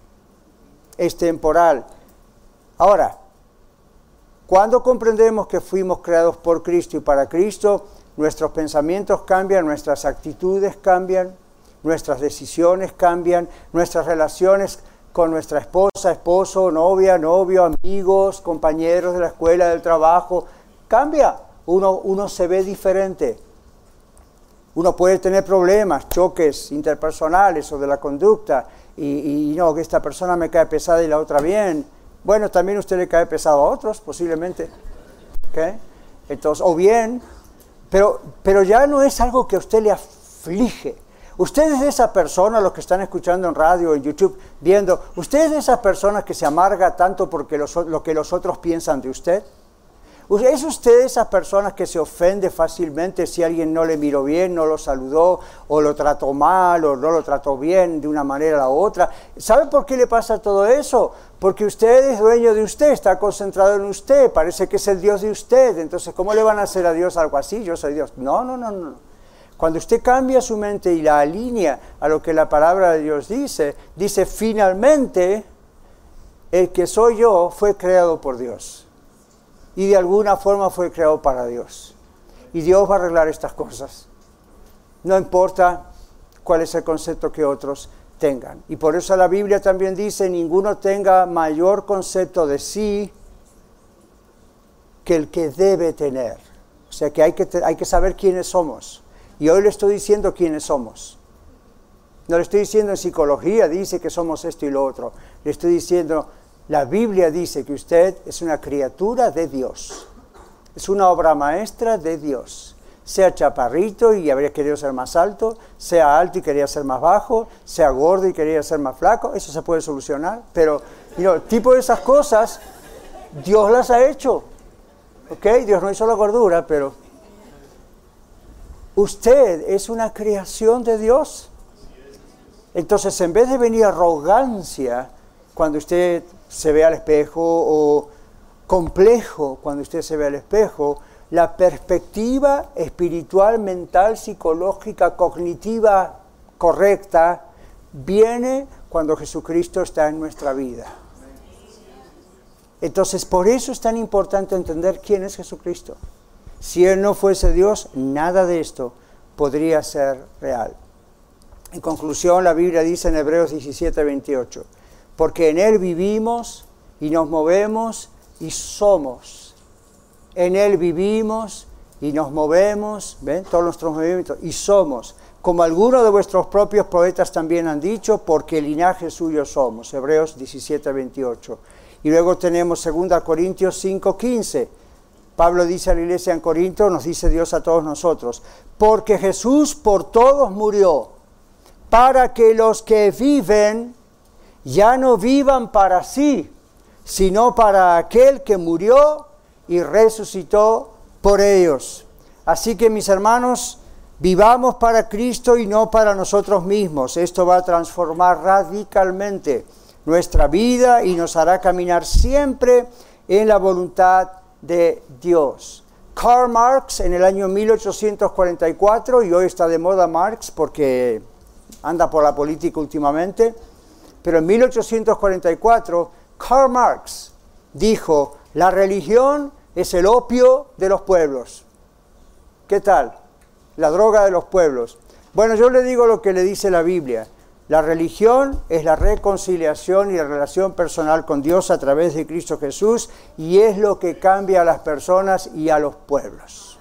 Es temporal. Ahora, cuando comprendemos que fuimos creados por Cristo y para Cristo, nuestros pensamientos cambian, nuestras actitudes cambian, nuestras decisiones cambian, nuestras relaciones con nuestra esposa, esposo, novia, novio, amigos, compañeros de la escuela, del trabajo, cambia. Uno, uno se ve diferente. Uno puede tener problemas, choques interpersonales o de la conducta, y, y no, que esta persona me cae pesada y la otra bien. Bueno, también usted le cae pesado a otros, posiblemente. ¿Okay? Entonces, o bien, pero, pero ya no es algo que a usted le aflige. Usted es de esa persona, los que están escuchando en radio, en YouTube, viendo, usted es de esas personas que se amarga tanto porque los, lo que los otros piensan de usted. ¿Es usted de esas personas que se ofende fácilmente si alguien no le miró bien, no lo saludó, o lo trató mal, o no lo trató bien de una manera a la otra? ¿Sabe por qué le pasa todo eso? Porque usted es dueño de usted, está concentrado en usted, parece que es el Dios de usted. Entonces, ¿cómo le van a hacer a Dios algo así? Yo soy Dios. No, no, no, no. Cuando usted cambia su mente y la alinea a lo que la palabra de Dios dice, dice finalmente el que soy yo fue creado por Dios. Y de alguna forma fue creado para Dios. Y Dios va a arreglar estas cosas. No importa cuál es el concepto que otros tengan. Y por eso la Biblia también dice, ninguno tenga mayor concepto de sí que el que debe tener. O sea que hay que, hay que saber quiénes somos. Y hoy le estoy diciendo quiénes somos. No le estoy diciendo en psicología, dice que somos esto y lo otro. Le estoy diciendo, la Biblia dice que usted es una criatura de Dios. Es una obra maestra de Dios. Sea chaparrito y habría querido ser más alto, sea alto y quería ser más bajo, sea gordo y quería ser más flaco, eso se puede solucionar. Pero, you know, tipo de esas cosas, Dios las ha hecho. ¿Ok? Dios no hizo la gordura, pero usted es una creación de Dios. Entonces, en vez de venir arrogancia cuando usted se ve al espejo o complejo cuando usted se ve al espejo, la perspectiva espiritual, mental, psicológica, cognitiva correcta viene cuando Jesucristo está en nuestra vida. Entonces, por eso es tan importante entender quién es Jesucristo. Si Él no fuese Dios, nada de esto podría ser real. En conclusión, la Biblia dice en Hebreos diecisiete, veintiocho, porque en Él vivimos y nos movemos y somos. En Él vivimos y nos movemos, ¿ven? Todos nuestros movimientos, y somos. Como algunos de vuestros propios poetas también han dicho, porque linaje suyo somos. Hebreos diecisiete, veintiocho. Y luego tenemos segunda Corintios cinco, quince. Pablo dice a la iglesia en Corinto, nos dice Dios a todos nosotros, porque Jesús por todos murió, para que los que viven ya no vivan para sí, sino para aquel que murió y resucitó por ellos. Así que, mis hermanos, vivamos para Cristo y no para nosotros mismos. Esto va a transformar radicalmente nuestra vida y nos hará caminar siempre en la voluntad de Dios. Karl Marx, en el año mil ochocientos cuarenta y cuatro, y hoy está de moda Marx porque anda por la política últimamente, pero en mil ochocientos cuarenta y cuatro, Karl Marx dijo, la religión es el opio de los pueblos. ¿Qué tal? La droga de los pueblos. Bueno, yo le digo lo que le dice la Biblia. La religión es la reconciliación y la relación personal con Dios a través de Cristo Jesús y es lo que cambia a las personas y a los pueblos.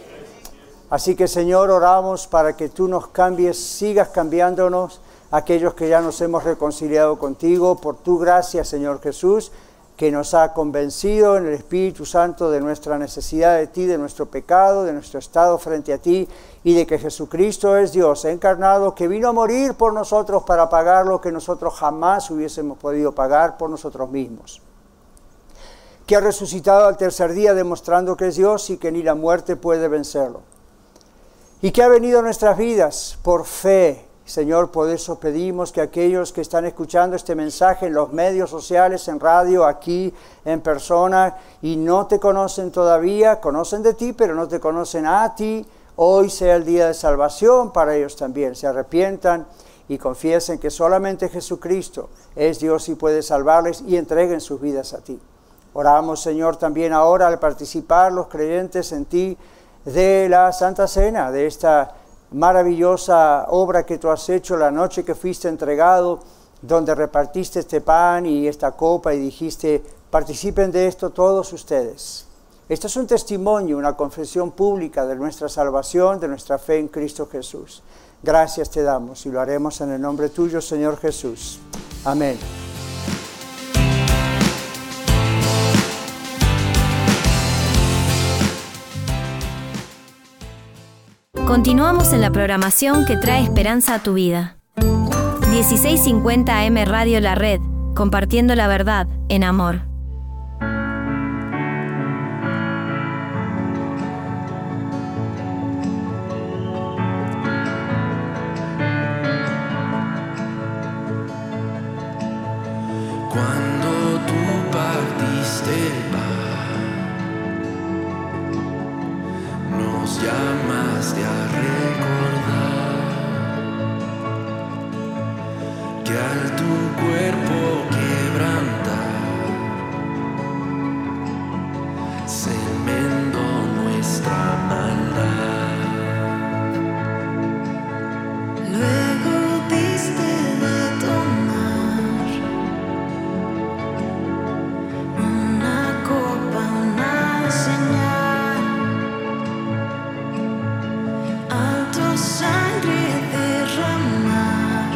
Así que, Señor, oramos para que tú nos cambies, sigas cambiándonos, aquellos que ya nos hemos reconciliado contigo, por tu gracia, Señor Jesús, que nos ha convencido en el Espíritu Santo de nuestra necesidad de ti, de nuestro pecado, de nuestro estado frente a ti, y de que Jesucristo es Dios encarnado, que vino a morir por nosotros para pagar lo que nosotros jamás hubiésemos podido pagar por nosotros mismos. Que ha resucitado al tercer día demostrando que es Dios y que ni la muerte puede vencerlo. Y que ha venido a nuestras vidas por fe. Señor, por eso pedimos que aquellos que están escuchando este mensaje en los medios sociales, en radio, aquí, en persona, y no te conocen todavía, conocen de ti, pero no te conocen a ti, hoy sea el día de salvación para ellos también. Se arrepientan y confiesen que solamente Jesucristo es Dios y puede salvarles y entreguen sus vidas a ti. Oramos, Señor, también ahora al participar los creyentes en ti de la Santa Cena, de esta maravillosa obra que tú has hecho la noche que fuiste entregado, donde repartiste este pan y esta copa y dijiste, participen de esto todos ustedes. Esto es un testimonio, una confesión pública de nuestra salvación, de nuestra fe en Cristo Jesús. Gracias te damos y lo haremos en el nombre tuyo, Señor Jesús. Amén. Continuamos en la programación que trae esperanza a tu vida. dieciséis cincuenta A M Radio La Red, compartiendo la verdad en amor. Cuando tú partiste, no nos llamaste a recordar que al tu cuerpo quebrantar se enmendó nuestra maldad. Luego diste de tomar una copa, una señal, al tu sangre derramar,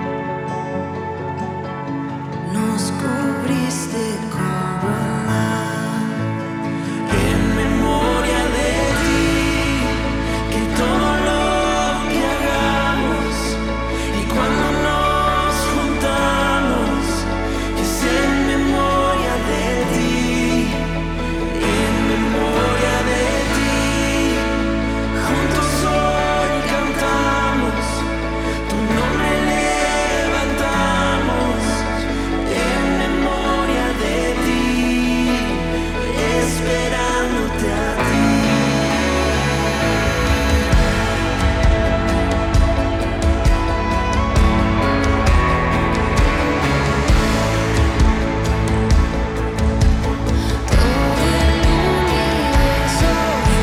nos cubriste con bondad. En memoria de ti, que todo lo que hagamos y cuando nos juntamos, que sea en memoria de ti, en memoria de ti. Juntos hoy cantamos, tu nombre levantamos, en memoria de ti, esperándote a ti. Todo el universo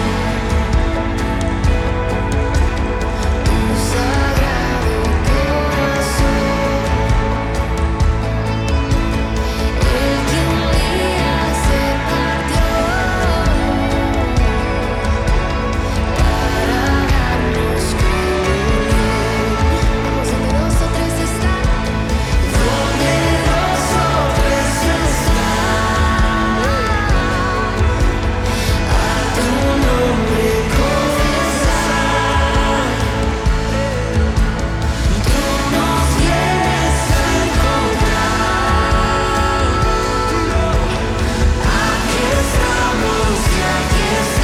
tu sagrado corazón, el que un día se partió para darnos comunión. Vamos, donde dos o tres están, donde dos o tres están, a tu nombre confesar. Tú nos vienes a encontrar. Aquí estamos y aquí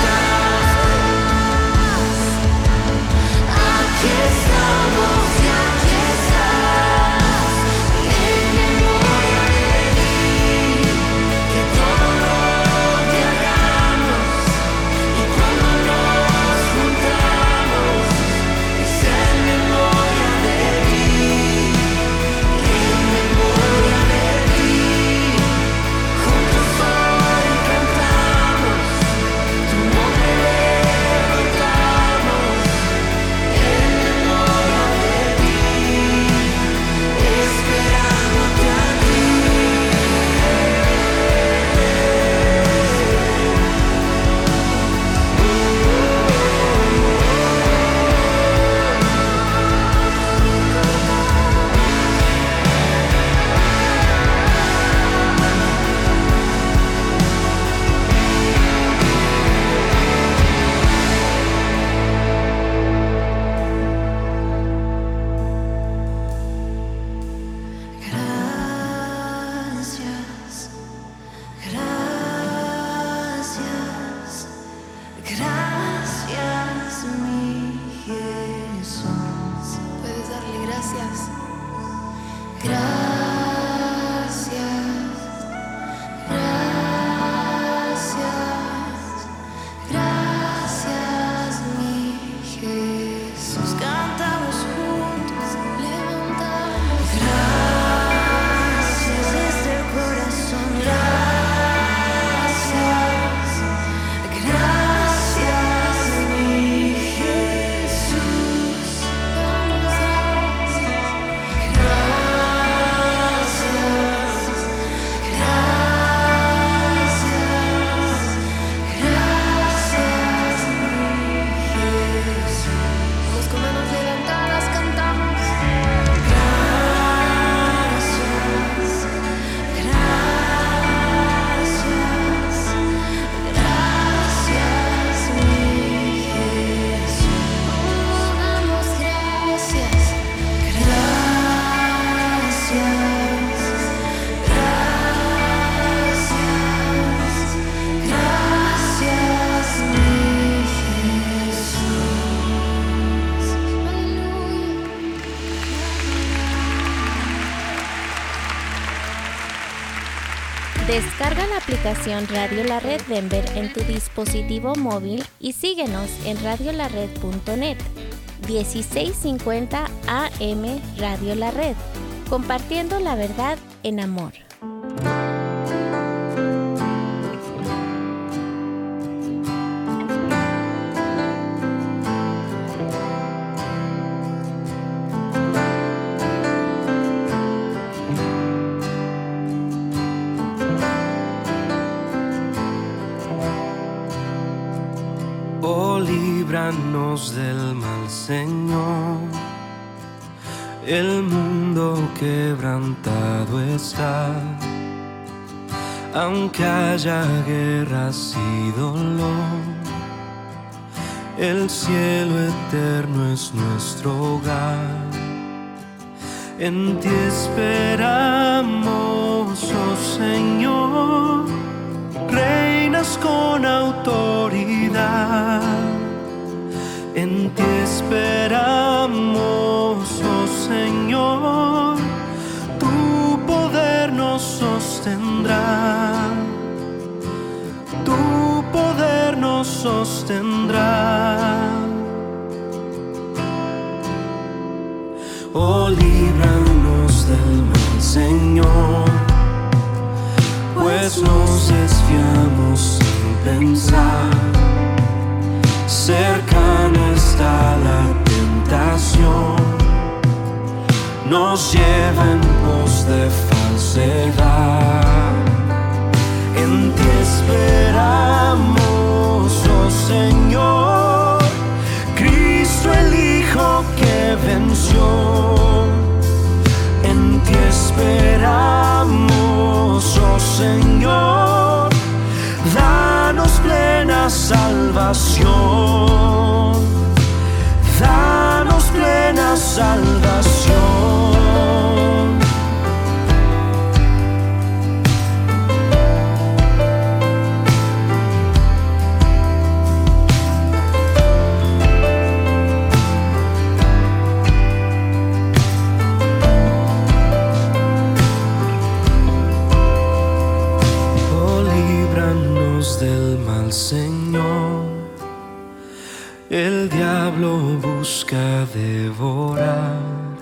estás. Aquí estamos y aquí estás. En memoria de ti, que todo lo que hagamos y cuando nos juntamos, que sea en memoria de ti, en memoria de ti. Juntos hoy cantamos, tu nombre levantamos, en memoria de ti, esperándote a ti. Gracias, gracias, gracias, mi Jesús. Puedes darle gracias. Gracias, gracias, gracias, mi Jesús. Cantamos juntos, levantamos. Gracias desde el corazón. Gracias, gracias, mi Jesús. Gracias. Descarga la aplicación Radio La Red Denver en tu dispositivo móvil y síguenos en radio la red punto net. dieciséis cincuenta A M Radio La Red, compartiendo la verdad en amor. Oh, líbranos del mal, Señor. El mundo quebrantado está, aunque haya guerras y dolor. El cielo eterno es nuestro hogar. En ti esperamos, oh Señor. Reinas con autoridad. En ti esperamos, oh Señor. Tu poder nos sostendrá. Tu poder nos sostendrá. Oh, líbranos del mal, Señor, pues nos desviamos sin pensar. Cercana está la tentación, nos lleva en pos de falsedad. En ti esperamos, oh Señor, Cristo el Hijo que venció. En ti esperamos, oh Señor, danos plena salvación, danos plena salvación. Del mal, Señor, el diablo busca devorar,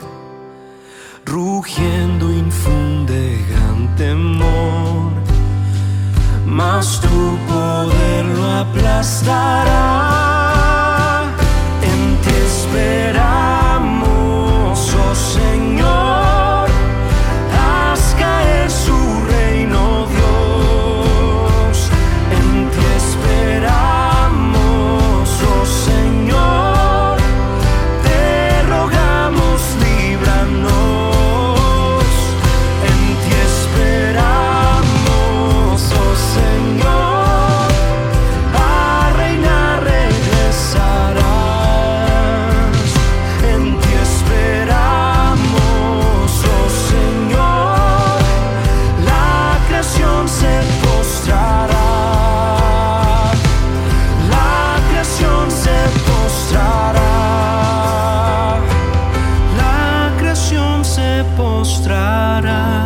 rugiendo infunde gran temor, mas tu poder lo aplastará. En ti esperamos, oh Señor, haz caer su reino, Dios. Esperamos, oh Señor, te rogamos, líbranos. En ti esperamos, oh Señor, a reinar regresarás. En ti esperamos, oh Señor, la creación se postrará. La creación se postrará.